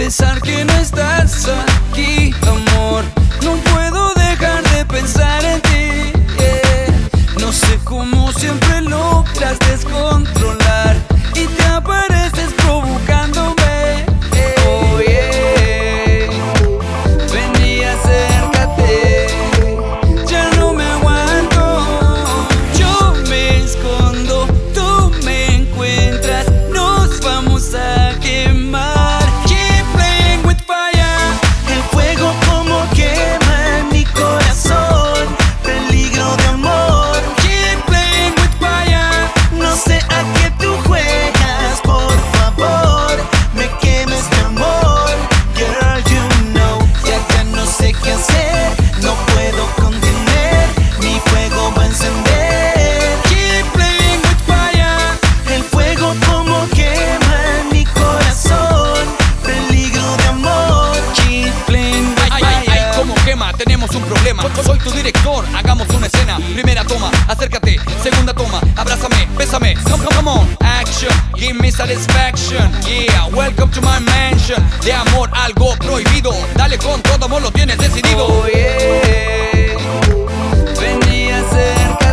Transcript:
pensar que no estás aquí, amor. No puedo dejar de pensar en ti, No sé cómo siempre logras descontrolar y te apareces provocándome, Oh yeah. Vení, acércate, ya no me aguanto. Yo me escondo, tú me encuentras, nos vamos a quemar. Keep playing with fire. El fuego como quema en mi corazón, peligro de amor. Keep playing with fire. No sé a qué tú juegas, por favor, me quemes de amor. Girl, you know, ya que no sé qué hacer, no puedo contener, mi fuego va a encender. Keep playing with fire. El fuego como quema en mi corazón, peligro de amor. Keep playing with Ay, fire. ay, ay, como quema, tenemos un problema. Soy tu director, hagamos una escena. Primera toma, acércate. Segunda toma, abrázame, bésame. Come on, action, give me satisfaction. Yeah, welcome to my mansion. De amor, algo prohibido. Dale con todo, amor, lo tienes decidido. Oh yeah. Vení, acércate.